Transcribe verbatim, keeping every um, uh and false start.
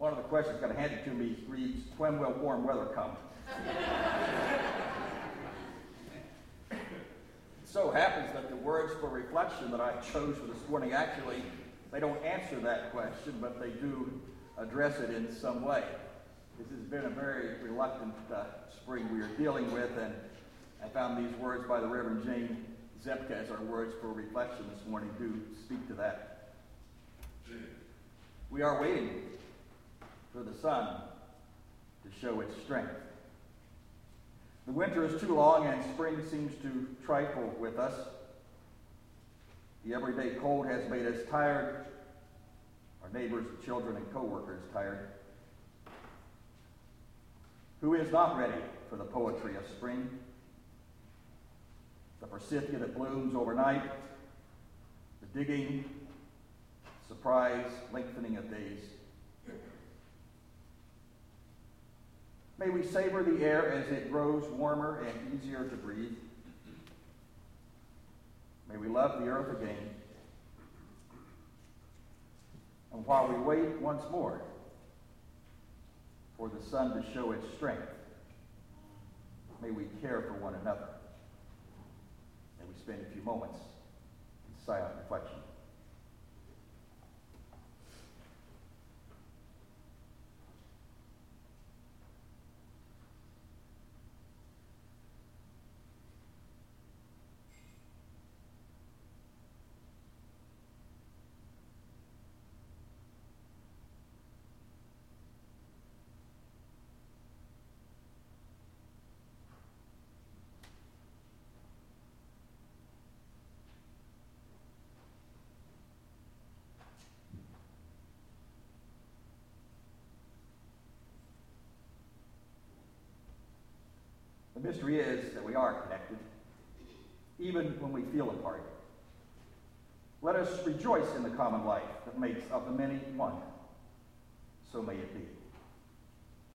One of the questions got handed to me reads, when will warm weather come? It so happens that the words for reflection that I chose for this morning, actually, they don't answer that question, but they do address it in some way. This has been a very reluctant uh, spring we are dealing with, and I found these words by the Reverend Jane Zepka as our words for reflection this morning do speak to that. We are waiting for the sun to show its strength. The winter is too long and spring seems to trifle with us. The everyday cold has made us tired, our neighbors, children, and co-workers tired. Who is not ready for the poetry of spring? The forsythia that blooms overnight, the digging, surprise, lengthening of days. May we savor the air as it grows warmer and easier to breathe. May we love the earth again. And while we wait once more for the sun to show its strength, may we care for one another. May we spend a few moments in silent reflection. The mystery is that we are connected, even when we feel apart. Let us rejoice in the common life that makes of the many one. So may it be.